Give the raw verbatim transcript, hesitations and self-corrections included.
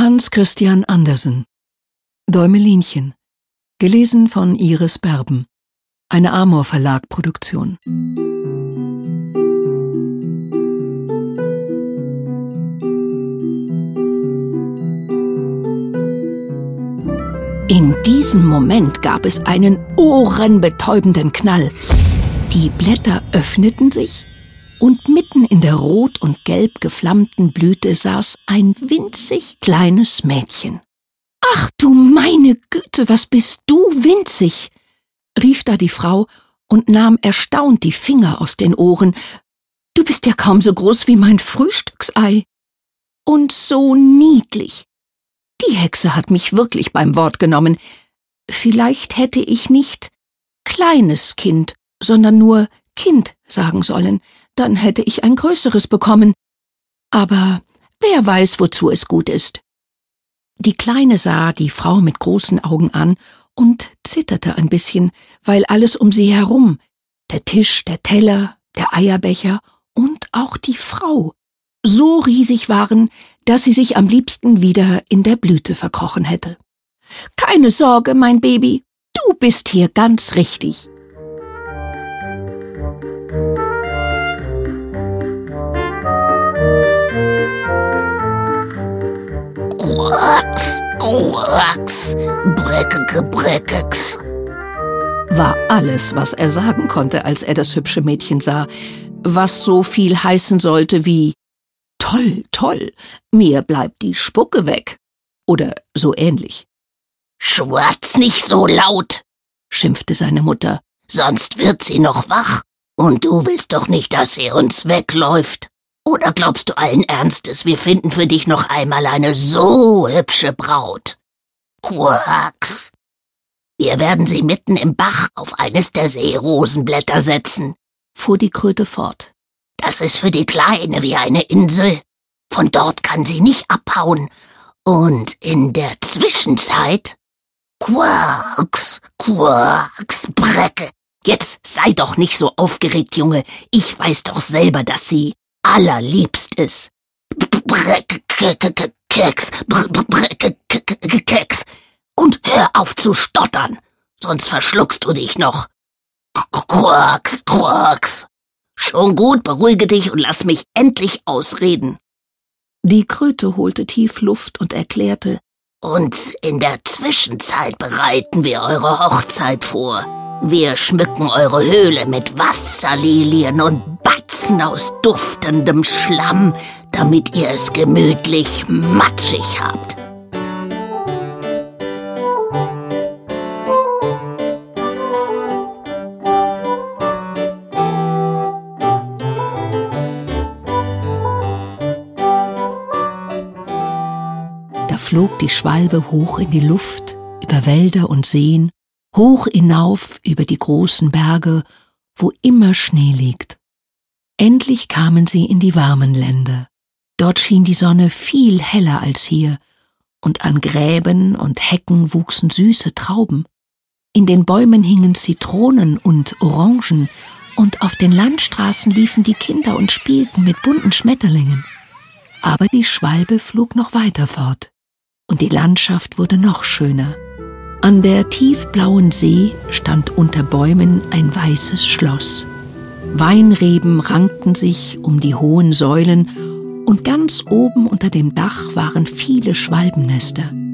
Hans Christian Andersen. Däumelinchen. Gelesen von Iris Berben. Eine Amor Verlag Produktion. In diesem Moment gab es einen ohrenbetäubenden Knall. Die Blätter öffneten sich und mitten in der rot und gelb geflammten Blüte saß ein winzig kleines Mädchen. »Ach du meine Güte, was bist du winzig?« rief da die Frau und nahm erstaunt die Finger aus den Ohren. »Du bist ja kaum so groß wie mein Frühstücksei. Und so niedlich. Die Hexe hat mich wirklich beim Wort genommen. Vielleicht hätte ich nicht kleines Kind, sondern nur Kind sagen sollen, dann hätte ich ein größeres bekommen. Aber wer weiß, wozu es gut ist.« Die Kleine sah die Frau mit großen Augen an und zitterte ein bisschen, weil alles um sie herum, der Tisch, der Teller, der Eierbecher und auch die Frau, so riesig waren, dass sie sich am liebsten wieder in der Blüte verkrochen hätte. »Keine Sorge, mein Baby, du bist hier ganz richtig.« Quacks, quacks, breckeke, breckeks, war alles, was er sagen konnte, als er das hübsche Mädchen sah, was so viel heißen sollte wie »Toll, toll, mir bleibt die Spucke weg« oder so ähnlich. »Schwatz nicht so laut«, schimpfte seine Mutter. »Sonst wird sie noch wach. Und du willst doch nicht, dass sie uns wegläuft. Oder glaubst du allen Ernstes, wir finden für dich noch einmal eine so hübsche Braut? Quacks. Wir werden sie mitten im Bach auf eines der Seerosenblätter setzen«, fuhr die Kröte fort. »Das ist für die Kleine wie eine Insel. Von dort kann sie nicht abhauen. Und in der Zwischenzeit...« »Quacks, quacks, Brecke. Jetzt sei doch nicht so aufgeregt, Junge. Ich weiß doch selber, dass sie allerliebst ist.« »Brecke, Keks, Brecke, Keks. Und hör auf zu stottern, sonst verschluckst du dich noch. Quacks, quacks. Schon gut, beruhige dich und lass mich endlich ausreden.« Die Kröte holte tief Luft und erklärte: »Und in der Zwischenzeit bereiten wir eure Hochzeit vor. Wir schmücken eure Höhle mit Wasserlilien und Batzen aus duftendem Schlamm, damit ihr es gemütlich matschig habt.« Da flog die Schwalbe hoch in die Luft, über Wälder und Seen, hoch hinauf über die großen Berge, wo immer Schnee liegt. Endlich kamen sie in die warmen Länder. Dort schien die Sonne viel heller als hier, und an Gräben und Hecken wuchsen süße Trauben. In den Bäumen hingen Zitronen und Orangen, und auf den Landstraßen liefen die Kinder und spielten mit bunten Schmetterlingen. Aber die Schwalbe flog noch weiter fort, und die Landschaft wurde noch schöner. An der tiefblauen See stand unter Bäumen ein weißes Schloss. Weinreben rankten sich um die hohen Säulen und ganz oben unter dem Dach waren viele Schwalbennester.